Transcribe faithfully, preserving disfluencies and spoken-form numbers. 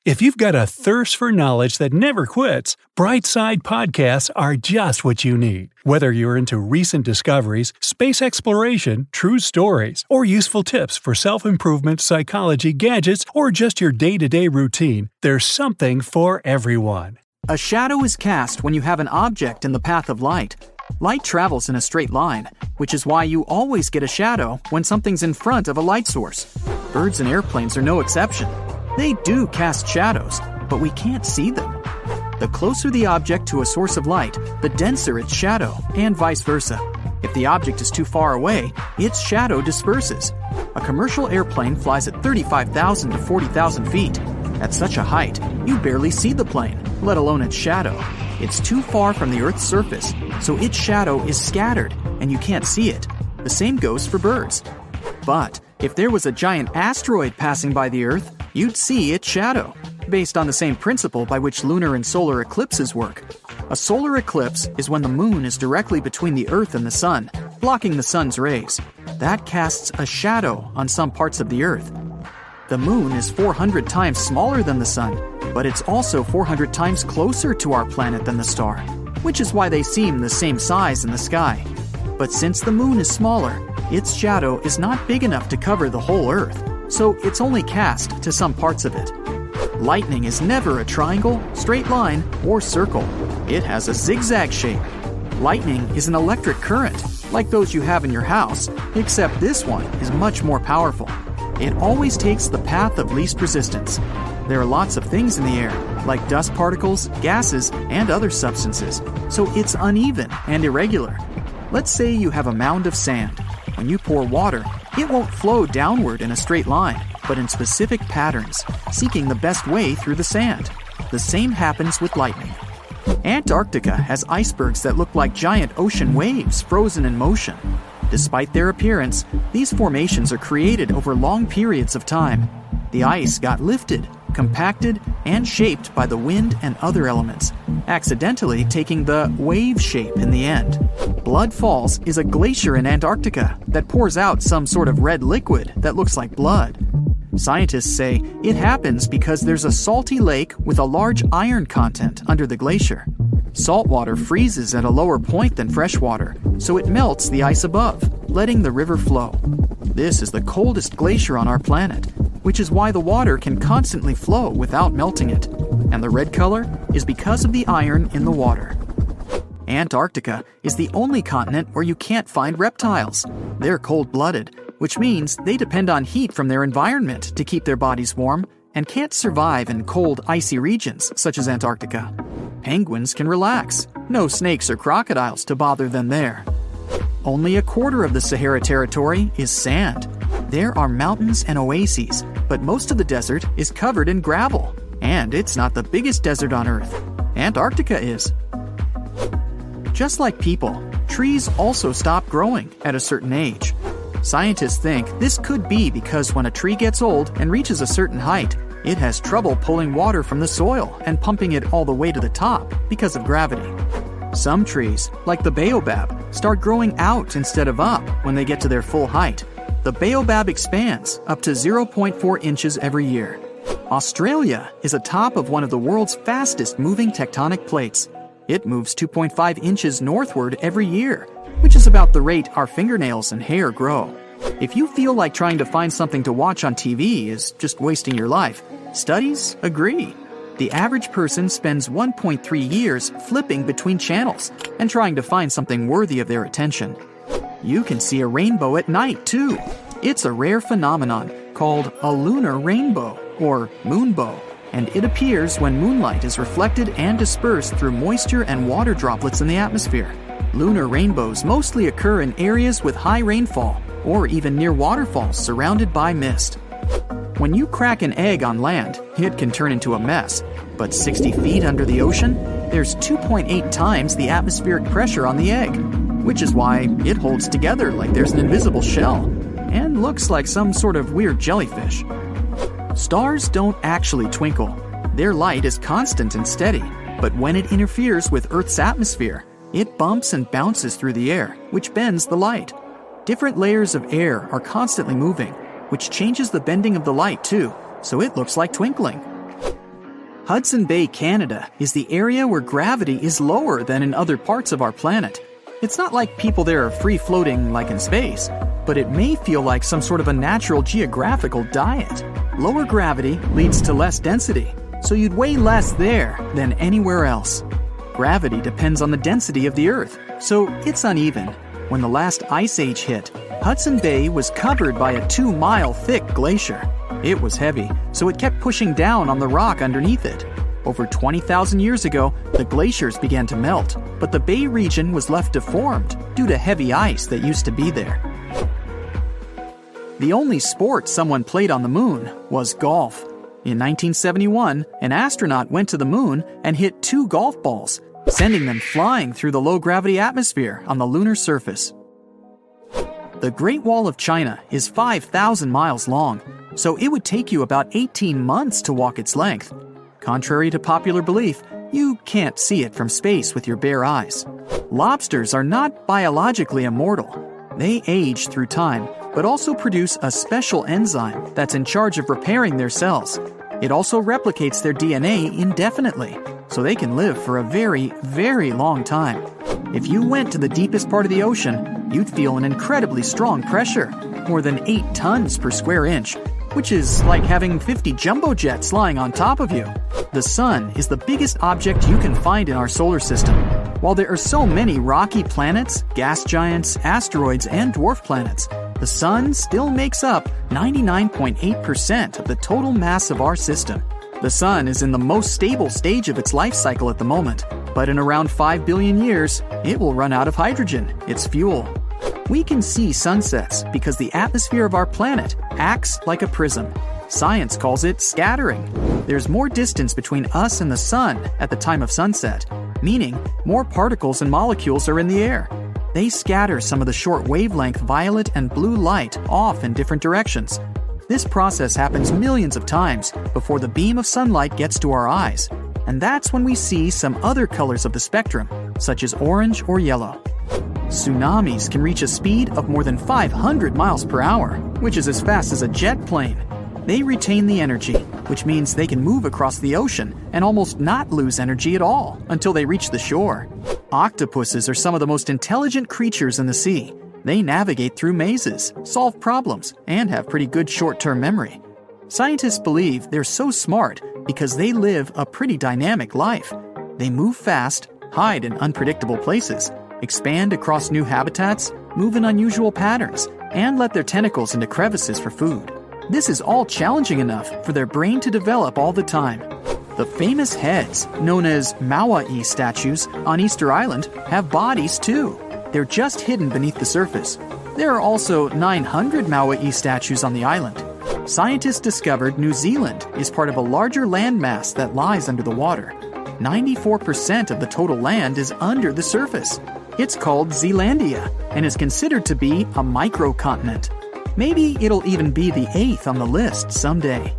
If you've got a thirst for knowledge that never quits, Brightside Podcasts are just what you need. Whether you're into recent discoveries, space exploration, true stories, or useful tips for self-improvement, psychology, gadgets, or just your day-to-day routine, there's something for everyone. A shadow is cast when you have an object in the path of light. Light travels in a straight line, which is why you always get a shadow when something's in front of a light source. Birds and airplanes are no exception. They do cast shadows, but we can't see them. The closer the object to a source of light, the denser its shadow, and vice versa. If the object is too far away, its shadow disperses. A commercial airplane flies at thirty-five thousand to forty thousand feet. At such a height, you barely see the plane, let alone its shadow. It's too far from the Earth's surface, so its shadow is scattered, and you can't see it. The same goes for birds. But if there was a giant asteroid passing by the Earth, you'd see its shadow, based on the same principle by which lunar and solar eclipses work. A solar eclipse is when the moon is directly between the Earth and the sun, blocking the sun's rays. That casts a shadow on some parts of the Earth. The moon is four hundred times smaller than the sun, but it's also four hundred times closer to our planet than the star, which is why they seem the same size in the sky. But since the moon is smaller, its shadow is not big enough to cover the whole Earth, so it's only cast to some parts of it. Lightning is never a triangle, straight line, or circle. It has a zigzag shape. Lightning is an electric current, like those you have in your house, except this one is much more powerful. It always takes the path of least resistance. There are lots of things in the air, like dust particles, gases, and other substances, so it's uneven and irregular. Let's say you have a mound of sand. When you pour water, it won't flow downward in a straight line, but in specific patterns, seeking the best way through the sand. The same happens with lightning. Antarctica has icebergs that look like giant ocean waves frozen in motion. Despite their appearance, these formations are created over long periods of time. The ice got lifted, compacted, and shaped by the wind and other elements, accidentally taking the wave shape in the end. Blood Falls is a glacier in Antarctica that pours out some sort of red liquid that looks like blood. Scientists say it happens because there's a salty lake with a large iron content under the glacier. Salt water freezes at a lower point than fresh water, so it melts the ice above, letting the river flow. This is the coldest glacier on our planet, which is why the water can constantly flow without melting it. And the red color is because of the iron in the water. Antarctica is the only continent where you can't find reptiles. They're cold-blooded, which means they depend on heat from their environment to keep their bodies warm and can't survive in cold, icy regions such as Antarctica. Penguins can relax. No snakes or crocodiles to bother them there. Only a quarter of the Sahara territory is sand. There are mountains and oases, but most of the desert is covered in gravel. And it's not the biggest desert on Earth. Antarctica is. Just like people, trees also stop growing at a certain age. Scientists think this could be because when a tree gets old and reaches a certain height, it has trouble pulling water from the soil and pumping it all the way to the top because of gravity. Some trees, like the baobab, start growing out instead of up when they get to their full height. The baobab expands up to zero point four inches every year. Australia is atop of one of the world's fastest moving tectonic plates. It moves two point five inches northward every year, which is about the rate our fingernails and hair grow. If you feel like trying to find something to watch on T V is just wasting your life, studies agree. The average person spends one point three years flipping between channels and trying to find something worthy of their attention. You can see a rainbow at night, too. It's a rare phenomenon called a lunar rainbow, or moonbow, and it appears when moonlight is reflected and dispersed through moisture and water droplets in the atmosphere. Lunar rainbows mostly occur in areas with high rainfall, or even near waterfalls surrounded by mist. When you crack an egg on land, it can turn into a mess, but sixty feet under the ocean, there's two point eight times the atmospheric pressure on the egg, which is why it holds together like there's an invisible shell, and looks like some sort of weird jellyfish. Stars don't actually twinkle. Their light is constant and steady, but when it interferes with Earth's atmosphere, it bumps and bounces through the air, which bends the light. Different layers of air are constantly moving, which changes the bending of the light too, so it looks like twinkling. Hudson Bay, Canada, is the area where gravity is lower than in other parts of our planet. It's not like people there are free-floating like in space, but it may feel like some sort of a natural geographical diet. Lower gravity leads to less density, so you'd weigh less there than anywhere else. Gravity depends on the density of the Earth, so it's uneven. When the last ice age hit, Hudson Bay was covered by a two-mile thick glacier. It was heavy, so it kept pushing down on the rock underneath it. Over twenty thousand years ago, the glaciers began to melt, but the Bay region was left deformed due to heavy ice that used to be there. The only sport someone played on the moon was golf. In nineteen seventy-one, an astronaut went to the moon and hit two golf balls, sending them flying through the low-gravity atmosphere on the lunar surface. The Great Wall of China is five thousand miles long, so it would take you about eighteen months to walk its length. Contrary to popular belief, you can't see it from space with your bare eyes. Lobsters are not biologically immortal. They age through time, but also produce a special enzyme that's in charge of repairing their cells. It also replicates their D N A indefinitely, so they can live for a very, very long time. If you went to the deepest part of the ocean, you'd feel an incredibly strong pressure, more than eight tons per square inch, which is like having fifty jumbo jets lying on top of you. The sun is the biggest object you can find in our solar system. While there are so many rocky planets, gas giants, asteroids, and dwarf planets, the sun still makes up ninety-nine point eight percent of the total mass of our system. The sun is in the most stable stage of its life cycle at the moment, but in around five billion years, it will run out of hydrogen, its fuel. We can see sunsets because the atmosphere of our planet acts like a prism. Science calls it scattering. There's more distance between us and the sun at the time of sunset, meaning more particles and molecules are in the air. They scatter some of the short wavelength violet and blue light off in different directions. This process happens millions of times before the beam of sunlight gets to our eyes, and that's when we see some other colors of the spectrum, such as orange or yellow. Tsunamis can reach a speed of more than five hundred miles per hour, which is as fast as a jet plane. They retain the energy, which means they can move across the ocean and almost not lose energy at all until they reach the shore. Octopuses are some of the most intelligent creatures in the sea. They navigate through mazes, solve problems, and have pretty good short-term memory. Scientists believe they're so smart because they live a pretty dynamic life. They move fast, hide in unpredictable places, expand across new habitats, move in unusual patterns, and let their tentacles into crevices for food. This is all challenging enough for their brain to develop all the time. The famous heads, known as Maui statues on Easter Island, have bodies too. They're just hidden beneath the surface. There are also nine hundred Maui statues on the island. Scientists discovered New Zealand is part of a larger landmass that lies under the water. ninety-four percent of the total land is under the surface. It's called Zealandia and is considered to be a microcontinent. Maybe it'll even be the eighth on the list someday.